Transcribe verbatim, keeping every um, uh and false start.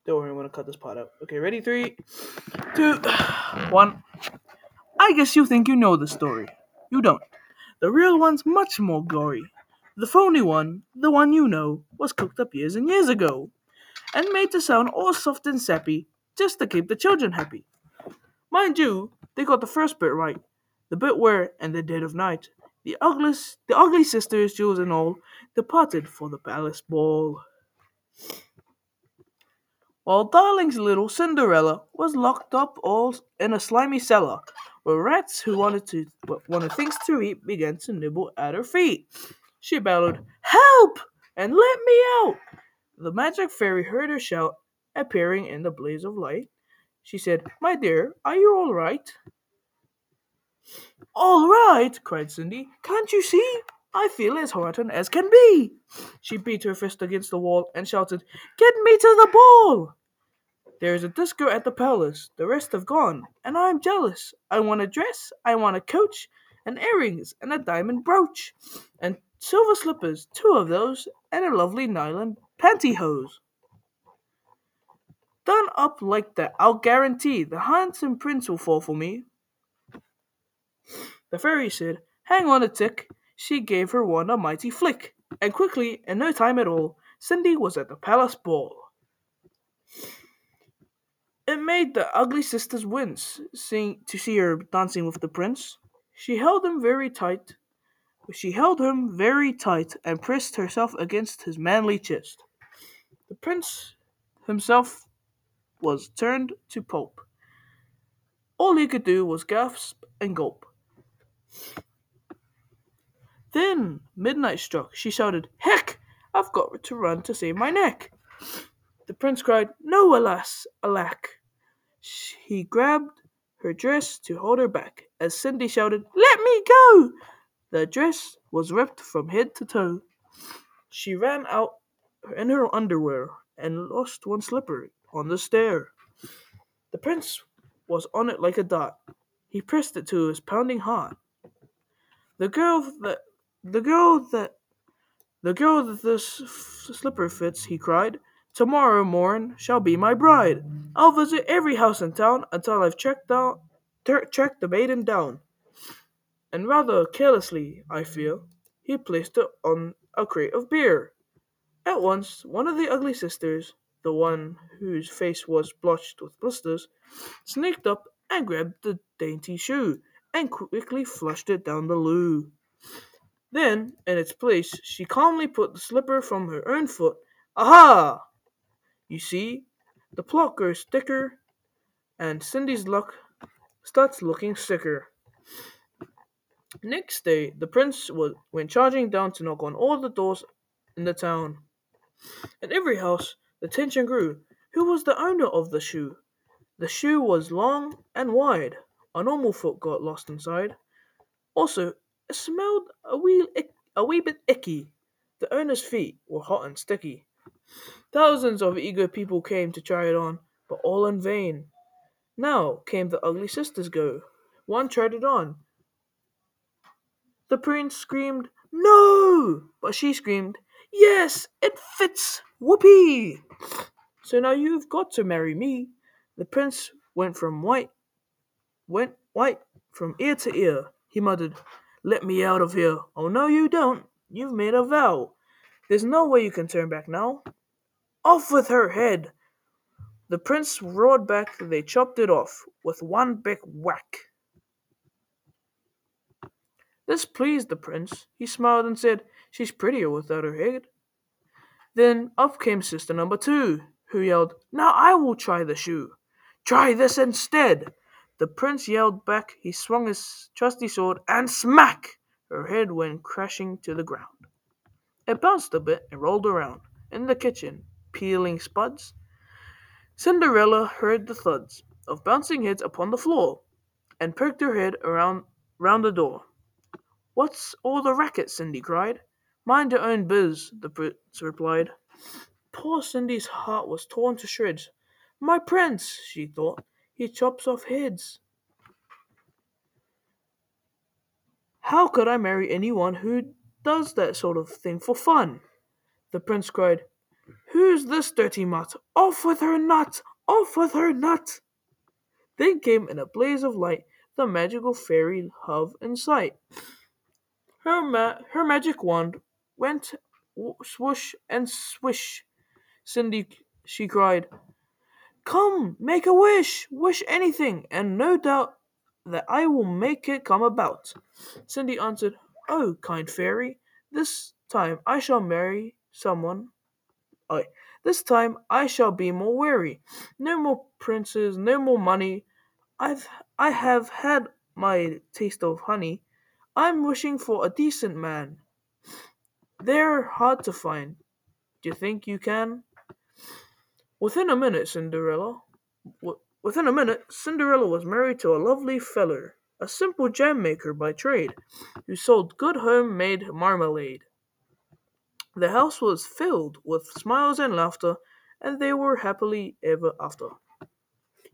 Don't worry, I'm gonna cut this part out. Okay, ready? Three, two, one. I guess you think you know the story. You don't. The real one's much more gory. The phony one, the one you know, was cooked up years and years ago, and made to sound all soft and sappy, just to keep the children happy. Mind you, they got the first bit right. The bit where, in the dead of night, the ugly, the ugly sisters, Jules and all, departed for the palace ball. While Darling's little Cinderella was locked up all in a slimy cellar, where rats who wanted to wanted things to eat began to nibble at her feet. She bellowed, "Help! And let me out!" The magic fairy heard her shout, appearing in the blaze of light. She said, "My dear, are you all right?" "All right!" cried Cindy. "Can't you see? I feel as heartened as can be." She beat her fist against the wall and shouted, "Get me to the ball!" "There is a disco at the palace. The rest have gone, and I am jealous. I want a dress, I want a coach, and earrings, and a diamond brooch, and silver slippers, two of those, and a lovely nylon pantyhose. Done up like that, I'll guarantee the handsome prince will fall for me." The fairy said, "Hang on a tick." She gave her wand a mighty flick, and quickly, in no time at all, Cindy was at the palace ball. It made the ugly sisters wince, seeing to see her dancing with the prince. She held him very tight. She held him very tight and pressed herself against his manly chest. The prince himself was turned to pulp. All he could do was gasp and gulp. Then midnight struck. She shouted, "Heck! I've got to run to save my neck." The prince cried, "No, alas, alack." He grabbed her dress to hold her back, as Cindy shouted, "Let me go!" The dress was ripped from head to toe. She ran out in her underwear and lost one slipper on the stair. The prince was on it like a dot. He pressed it to his pounding heart. The girl that the girl that the girl that this f- slipper fits, he cried, tomorrow morn shall be my bride. I'll visit every house in town until I've checked down, ter- tracked the maiden down. And rather carelessly, I feel, he placed it on a crate of beer. At once, one of the ugly sisters, the one whose face was blotched with blisters, sneaked up and grabbed the dainty shoe, and quickly flushed it down the loo. Then, in its place, she calmly put the slipper from her own foot. Aha! You see, the plot grows thicker, and Cindy's luck starts looking sicker. Next day, the prince was, went charging down to knock on all the doors in the town. In every house, the tension grew. Who was the owner of the shoe? The shoe was long and wide. A normal foot got lost inside. Also, it smelled a wee, ick, a wee bit icky. The owner's feet were hot and sticky. Thousands of eager people came to try it on, but all in vain. Now came the ugly sisters go. One tried it on. The prince screamed, "No!" But she screamed, "Yes, it fits! Whoopee!" "So now you've got to marry me." The prince went from white, went white from ear to ear. He muttered, "Let me out of here." "Oh, no, you don't. You've made a vow. There's no way you can turn back now." "Off with her head!" The prince roared back. They chopped it off with one big whack. This pleased the prince. He smiled and said, "She's prettier without her head." Then up came sister number two, who yelled, "Now I will try the shoe." "Try this instead." The prince yelled back. He swung his trusty sword, and smack! Her head went crashing to the ground. It bounced a bit and rolled around in the kitchen, peeling spuds. Cinderella heard the thuds of bouncing heads upon the floor, and perked her head around round the door. "What's all the racket?" Cindy cried. "Mind your own biz," the prince replied. Poor Cindy's heart was torn to shreds. "My prince," she thought, "he chops off heads. How could I marry anyone who does that sort of thing for fun?" The prince cried, Who's this dirty mutt? Off with her nut! Off with her nut! Then came in a blaze of light the magical fairy Hove in sight. Her, ma- her magic wand went swoosh and swish. Cindy, she cried, "Come, make a wish! Wish anything, and no doubt that I will make it come about." Cindy answered, "Oh, kind fairy, this time I shall marry someone. I, this time I shall be more wary. No more princes, no more money. I've I have had my taste of honey. I'm wishing for a decent man. They're hard to find. Do you think you can?" Within a minute, Cinderella. W- within a minute, Cinderella was married to a lovely feller, a simple jam maker by trade, who sold good home-made marmalade. The house was filled with smiles and laughter, and they were happily ever after.